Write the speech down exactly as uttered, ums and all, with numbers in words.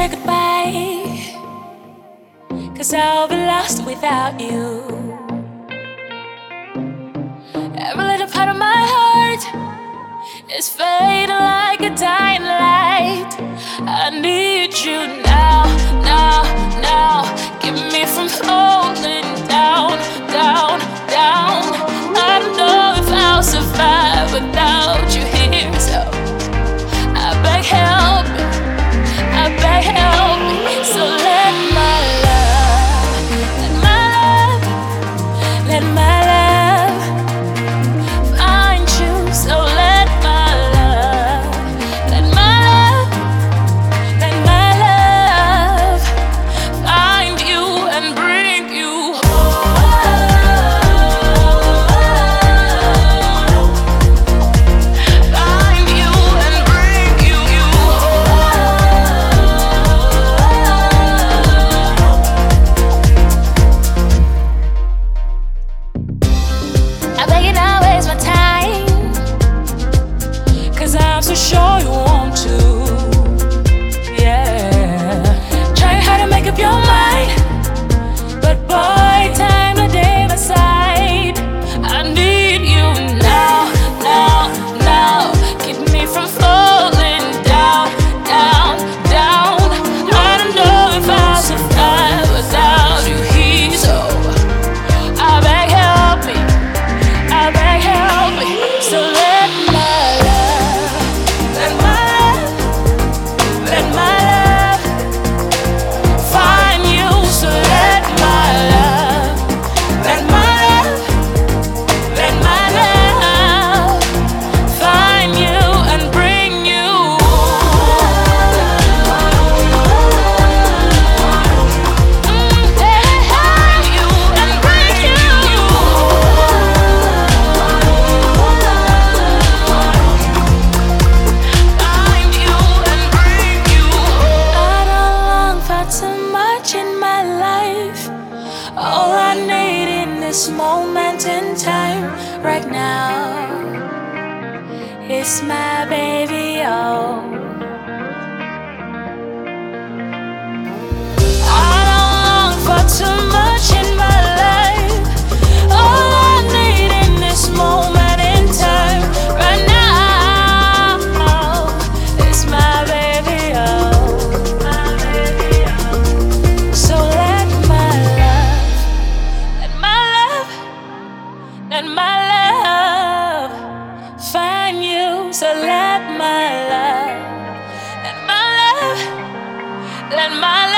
say goodbye, 'cause I'll be lost without you. Every little part of my heart is fading like a dying light. I need you now, now, now. Keep me from falling down, down, down. I don't know if I'll survive without you here, so I beg help me, I beg help me. So let my love, let my love, let my love find you. So let my love, let my love, let my love find you and bring you find you and bring you I beg you not waste my time, 'cause I'm so sure you want to. Yeah, trying hard to make up your mind, but boy, time to day my side. I need you now, now, now. Keep me from falling down, down, down. I don't know if I'll survive without you here, so I beg help me, I beg help me. So let my love, let my love, let my love find you. So let my love, let my love, let my love find you and bring you Mm, yeah, find you and bring you find you and bring you. I don't long for too much in my life. All I need in this moment in time right now is my baby, oh. I don't long for too much in my life. All I need in this moment in time right now is my baby, oh, my baby, oh. So let my love, let my love, let my love find you. So let my love, let my love, let my love